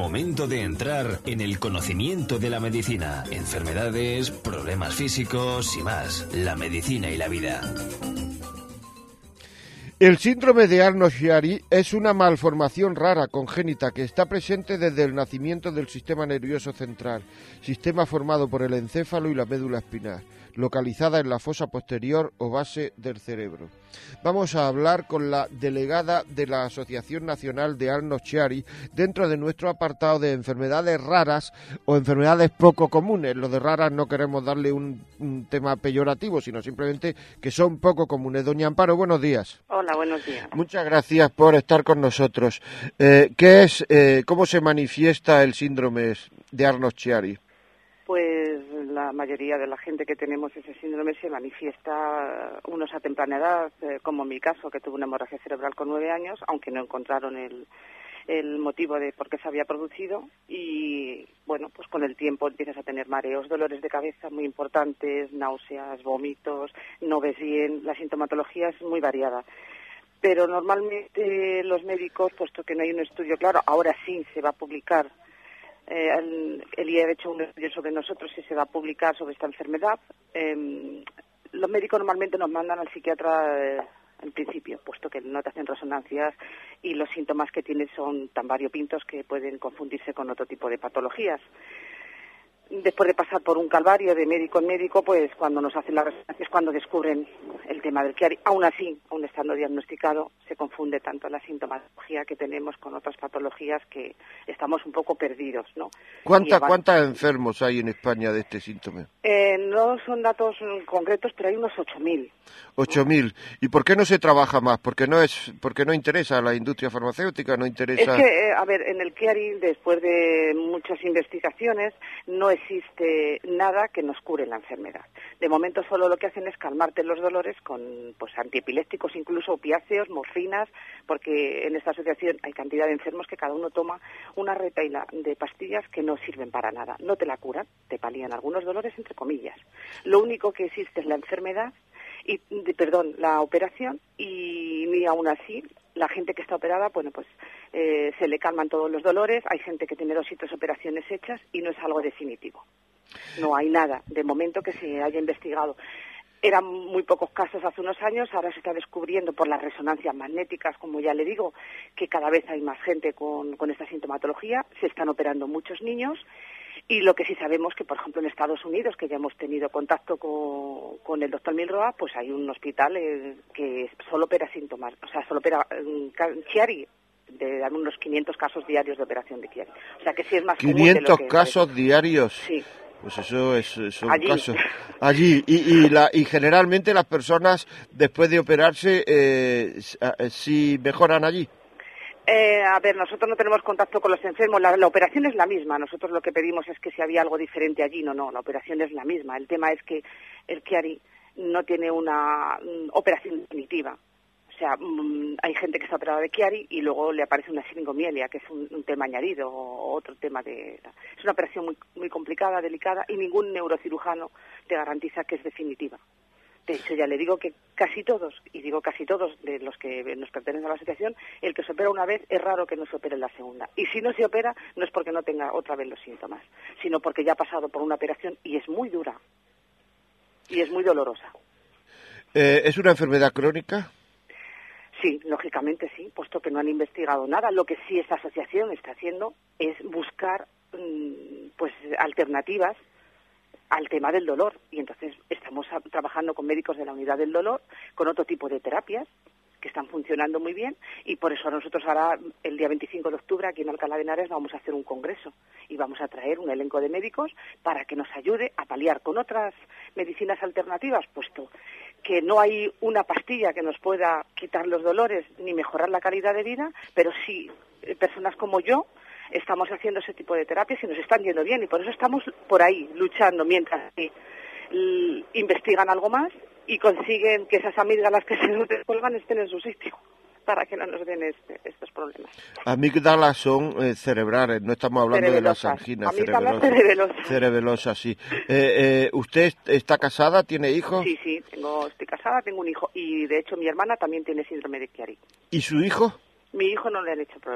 Momento de entrar en el conocimiento de la medicina, enfermedades, problemas físicos y más. La medicina y la vida. El síndrome de Arnold-Chiari es una malformación rara congénita que está presente desde el nacimiento del sistema nervioso central, sistema formado por el encéfalo y la médula espinal, localizada en la fosa posterior o base del cerebro. Vamos a hablar con la delegada de la Asociación Nacional de Arnold-Chiari dentro de nuestro apartado de enfermedades raras o enfermedades poco comunes. Lo de raras no queremos darle un tema peyorativo, sino simplemente que son poco comunes. Doña Amparo, buenos días. Hola, buenos días. Muchas gracias por estar con nosotros. ¿Cómo se manifiesta el síndrome de Arnold-Chiari? Pues la mayoría de la gente que tenemos ese síndrome se manifiesta unos a temprana edad, como en mi caso, que tuve una hemorragia cerebral con 9 años, aunque no encontraron el motivo de por qué se había producido. Y bueno, pues con el tiempo empiezas a tener mareos, dolores de cabeza muy importantes, náuseas, vómitos, no ves bien, la sintomatología es muy variada. Pero normalmente los médicos, puesto que no hay un estudio claro, ahora sí se va a publicar. El IE ha hecho un estudio sobre nosotros y se va a publicar sobre esta enfermedad. Los médicos normalmente nos mandan al psiquiatra en principio, puesto que no te hacen resonancias y los síntomas que tienes son tan variopintos que pueden confundirse con otro tipo de patologías. Después de pasar por un calvario de médico en médico, pues cuando nos hacen la resonancia es cuando descubren el tema del Chiari. Aún así, aún estando diagnosticado, se confunde tanto la sintomatología que tenemos con otras patologías que estamos un poco perdidos, ¿no? ¿Cuántos enfermos hay en España de este síntoma? No son datos concretos, pero hay unos 8.000. 8.000. ¿Y por qué no se trabaja más? Porque no interesa a la industria farmacéutica, no interesa. Es que, en el Chiari, después de muchas investigaciones, no existe nada que nos cure la enfermedad. De momento solo lo que hacen es calmarte los dolores con antiepilépticos, incluso opiáceos, morfinas, porque en esta asociación hay cantidad de enfermos que cada uno toma una retahíla de pastillas que no sirven para nada. No te la curan, te palían algunos dolores, entre comillas. Lo único que existe es la enfermedad, la operación, y ni aún así la gente que está operada, se le calman todos los dolores. Hay gente que tiene 2 y 3 operaciones hechas y no es algo definitivo. No hay nada de momento que se haya investigado. Eran muy pocos casos hace unos años, ahora se está descubriendo por las resonancias magnéticas, como ya le digo, que cada vez hay más gente con esta sintomatología, se están operando muchos niños. Y lo que sí sabemos que, por ejemplo, en Estados Unidos, que ya hemos tenido contacto con el doctor Milroa, pues hay un hospital que solo opera síntomas, solo opera Chiari, de unos 500 casos diarios de operación de Chiari. O sea que sí es más común de lo que 500 casos diarios. Sí. Pues eso son allí. Casos allí. Y generalmente las personas, después de operarse, sí mejoran allí. Nosotros no tenemos contacto con los enfermos, la operación es la misma. Nosotros lo que pedimos es que si había algo diferente allí, no, la operación es la misma. El tema es que el Chiari no tiene una operación definitiva. O sea, hay gente que está operada de Chiari y luego le aparece una siringomielia, que es un tema añadido o otro tema Es una operación muy, muy complicada, delicada, y ningún neurocirujano te garantiza que es definitiva. De hecho, ya le digo que casi todos, y digo casi todos de los que nos pertenecen a la asociación, el que se opera una vez es raro que no se opere la segunda. Y si no se opera, no es porque no tenga otra vez los síntomas, sino porque ya ha pasado por una operación y es muy dura. Y es muy dolorosa. ¿Es una enfermedad crónica? Sí, lógicamente sí, puesto que no han investigado nada. Lo que sí esta asociación está haciendo es buscar alternativas al tema del dolor, y entonces estamos trabajando con médicos de la unidad del dolor, con otro tipo de terapias que están funcionando muy bien, y por eso nosotros ahora, el día 25 de octubre, aquí en Alcalá de Henares, vamos a hacer un congreso y vamos a traer un elenco de médicos para que nos ayude a paliar con otras medicinas alternativas, puesto que no hay una pastilla que nos pueda quitar los dolores ni mejorar la calidad de vida, pero sí personas como yo estamos haciendo ese tipo de terapias y nos están yendo bien, y por eso estamos por ahí luchando mientras investigan algo más y consiguen que esas amígdalas que se nos descuelgan estén en su sitio para que no nos den estos problemas. Amígdalas son cerebrales, no estamos hablando de las anginas. Amígdalas cerebelosas, sí. ¿Usted está casada? ¿Tiene hijos? Sí, estoy casada, tengo un hijo, y de hecho mi hermana también tiene síndrome de Chiari. ¿Y su hijo? Mi hijo no le han hecho pruebas.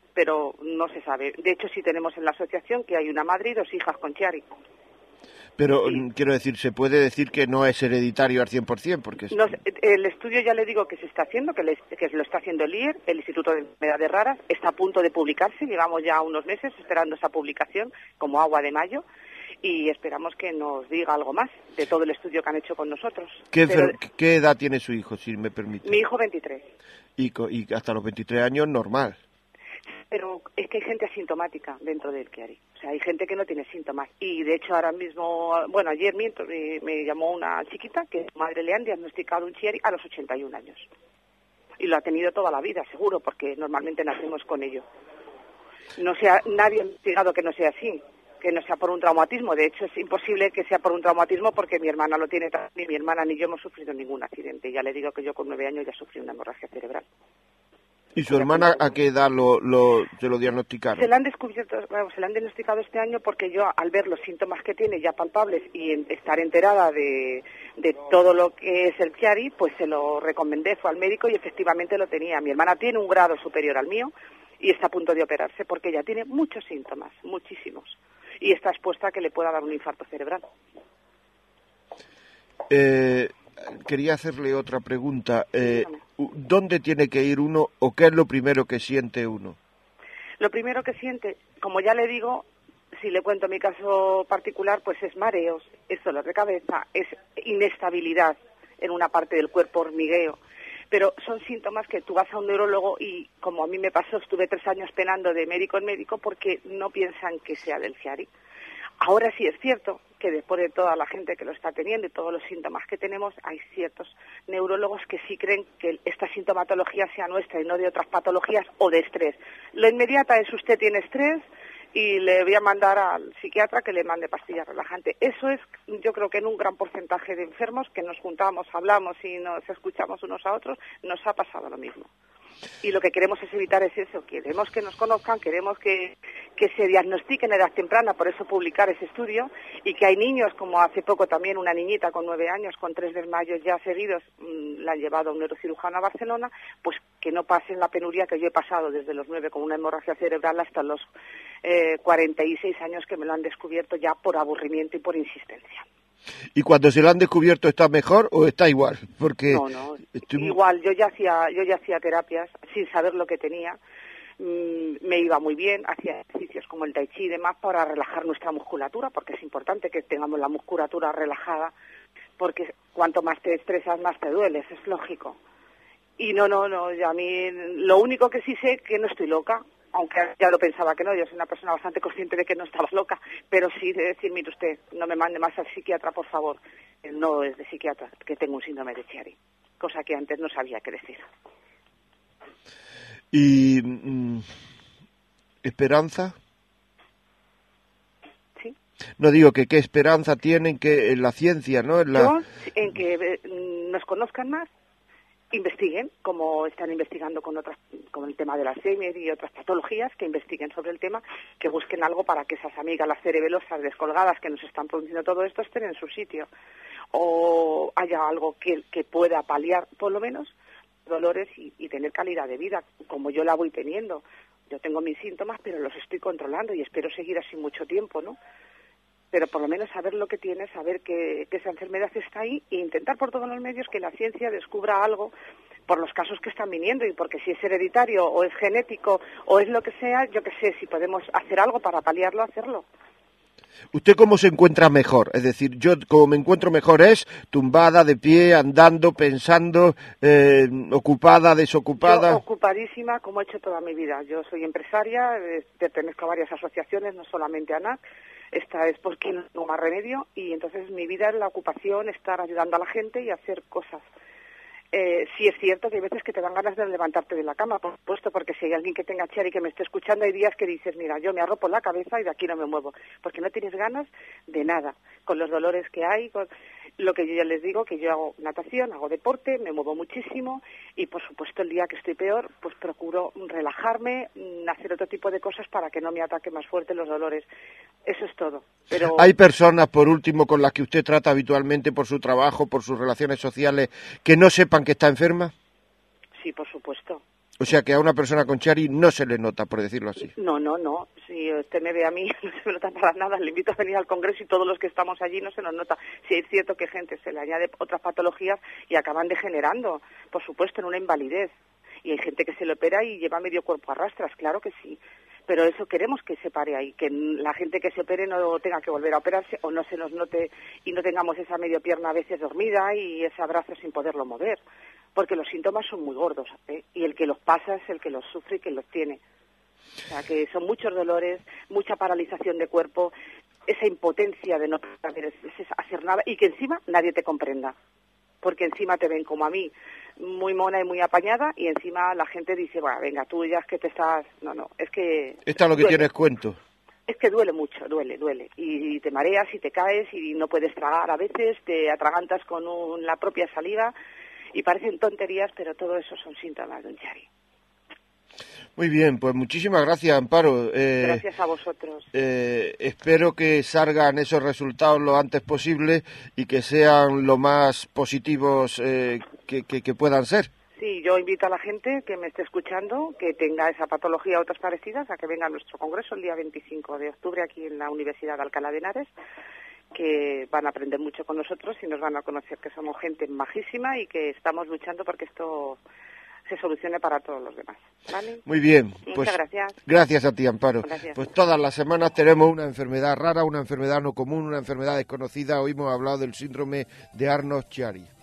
pero no se sabe. De hecho, sí tenemos en la asociación que hay una madre y 2 hijas con Chiari. Pero Sí. quiero decir, se puede decir que no es hereditario al 100%, porque No, el estudio ya le digo que se está haciendo, que lo está haciendo el IER, el Instituto de Enfermedades Raras, está a punto de publicarse, llevamos ya unos meses esperando esa publicación, como agua de mayo, y esperamos que nos diga algo más de todo el estudio que han hecho con nosotros. ¿Qué edad tiene su hijo, si me permite? Mi hijo 23. Y hasta los 23 años normal. Pero es que hay gente asintomática dentro del Chiari. O sea, hay gente que no tiene síntomas. Y de hecho ahora mismo, bueno, ayer me llamó una chiquita que su madre le han diagnosticado un Chiari a los 81 años. Y lo ha tenido toda la vida, seguro, porque normalmente nacemos con ello. Nadie ha investigado que no sea así, que no sea por un traumatismo. De hecho, es imposible que sea por un traumatismo porque mi hermana lo tiene también. Ni mi hermana ni yo hemos sufrido ningún accidente. Ya le digo que yo con 9 años ya sufrí una hemorragia cerebral. ¿Y su hermana a qué edad se lo diagnosticaron? Se la han diagnosticado este año porque yo, al ver los síntomas que tiene ya palpables y estar enterada de todo lo que es el Chiari, pues se lo recomendé, fue al médico y efectivamente lo tenía. Mi hermana tiene un grado superior al mío y está a punto de operarse porque ella tiene muchos síntomas, muchísimos, y está expuesta a que le pueda dar un infarto cerebral. Quería hacerle otra pregunta. ¿Dónde tiene que ir uno o qué es lo primero que siente uno? Lo primero que siente, como ya le digo, si le cuento mi caso particular, pues es mareos, es dolor de cabeza, es inestabilidad en una parte del cuerpo, hormigueo. Pero son síntomas que tú vas a un neurólogo y, como a mí me pasó, estuve 3 años penando de médico en médico porque no piensan que sea del Chiari. Ahora sí es cierto que después de toda la gente que lo está teniendo y todos los síntomas que tenemos, hay ciertos neurólogos que sí creen que esta sintomatología sea nuestra y no de otras patologías o de estrés. Lo inmediata es usted tiene estrés y le voy a mandar al psiquiatra que le mande pastillas relajantes. Eso es, yo creo que en un gran porcentaje de enfermos que nos juntamos, hablamos y nos escuchamos unos a otros, nos ha pasado lo mismo. Y lo que queremos es evitar es eso, queremos que nos conozcan, queremos que se diagnostiquen en edad temprana, por eso publicar ese estudio, y que hay niños, como hace poco también una niñita con 9 años, con 3 desmayos ya seguidos, la han llevado a un neurocirujano a Barcelona, pues que no pasen la penuria que yo he pasado desde los 9 con una hemorragia cerebral hasta los 46 años que me lo han descubierto ya por aburrimiento y por insistencia. ¿Y cuando se lo han descubierto está mejor o está igual? Porque no, igual, yo ya hacía terapias sin saber lo que tenía, me iba muy bien, hacía ejercicios como el tai chi y demás para relajar nuestra musculatura, porque es importante que tengamos la musculatura relajada, porque cuanto más te estresas, más te duele, eso es lógico. Y no, a mí lo único que sí sé es que no estoy loca, aunque ya lo pensaba que no, yo soy una persona bastante consciente de que no estaba loca, pero sí de decir, mire usted, no me mande más al psiquiatra, por favor. No es de psiquiatra, que tengo un síndrome de Chiari, cosa que antes no sabía qué decir. ¿Y esperanza? Sí. No digo que qué esperanza tienen que en la ciencia, ¿no? En que nos conozcan más, investiguen, como están investigando con el tema del Alzheimer y otras patologías, que investiguen sobre el tema, que busquen algo para que esas amigas, las cerebelosas descolgadas que nos están produciendo todo esto, estén en su sitio. O haya algo que pueda paliar, por lo menos, dolores y tener calidad de vida, como yo la voy teniendo. Yo tengo mis síntomas, pero los estoy controlando y espero seguir así mucho tiempo, ¿no? Pero por lo menos saber lo que tiene, saber que esa enfermedad está ahí e intentar por todos los medios que la ciencia descubra algo por los casos que están viniendo y porque si es hereditario o es genético o es lo que sea, yo qué sé, si podemos hacer algo para paliarlo, hacerlo. ¿Usted cómo se encuentra mejor? Es decir, yo como me encuentro mejor es tumbada, de pie, andando, pensando, ocupada, desocupada. Yo ocupadísima, como he hecho toda mi vida. Yo soy empresaria, pertenezco a varias asociaciones, no solamente a ANAC. Esta es porque no tengo más remedio y entonces mi vida es la ocupación, estar ayudando a la gente y hacer cosas. Sí es cierto que hay veces que te dan ganas de levantarte de la cama, por supuesto, porque si hay alguien que tenga Chiari que me esté escuchando, hay días que dices, mira, yo me arropo la cabeza y de aquí no me muevo, porque no tienes ganas de nada, con los dolores que hay, con lo que yo ya les digo, que yo hago natación, hago deporte, me muevo muchísimo y, por supuesto, el día que estoy peor, pues procuro relajarme, hacer otro tipo de cosas para que no me ataque más fuerte los dolores. Eso es todo. Pero ¿hay personas, por último, con las que usted trata habitualmente por su trabajo, por sus relaciones sociales, que no sepan que está enferma? Sí, por supuesto. O sea que a una persona con Chiari no se le nota, por decirlo así. No. Si usted me ve a mí, no se me nota para nada. Le invito a venir al congreso y todos los que estamos allí no se nos nota. Sí es cierto que gente se le añade otras patologías y acaban degenerando, por supuesto, en una invalidez. Y hay gente que se le opera y lleva medio cuerpo a rastras, claro que sí. Pero eso queremos que se pare ahí, que la gente que se opere no tenga que volver a operarse o no se nos note y no tengamos esa medio pierna a veces dormida y ese brazo sin poderlo mover. Porque los síntomas son muy gordos, ¿eh? Y el que los pasa es el que los sufre y que los tiene. O sea, que son muchos dolores, mucha paralización de cuerpo, esa impotencia de no poder hacer nada y que encima nadie te comprenda. Porque encima te ven como a mí, muy mona y muy apañada, y encima la gente dice, bueno, venga, tú ya es que te estás... No, es que... Esta es lo que duele. tienes cuento. Es que duele mucho, duele. Y te mareas y te caes y no puedes tragar a veces, te atragantas con la propia saliva y parecen tonterías, pero todo eso son síntomas de un Chiari. Muy bien, pues muchísimas gracias, Amparo. Gracias a vosotros. Espero que salgan esos resultados lo antes posible y que sean lo más positivos que puedan ser. Sí, yo invito a la gente que me esté escuchando, que tenga esa patología o otras parecidas, a que venga a nuestro congreso el día 25 de octubre aquí en la Universidad de Alcalá de Henares, que van a aprender mucho con nosotros y nos van a conocer que somos gente majísima y que estamos luchando porque esto se solucione para todos los demás. ¿Vale? Muy bien. Muchas gracias. Gracias a ti, Amparo. Gracias. Pues todas las semanas tenemos una enfermedad rara, una enfermedad no común, una enfermedad desconocida. Hoy hemos hablado del síndrome de Arnold-Chiari.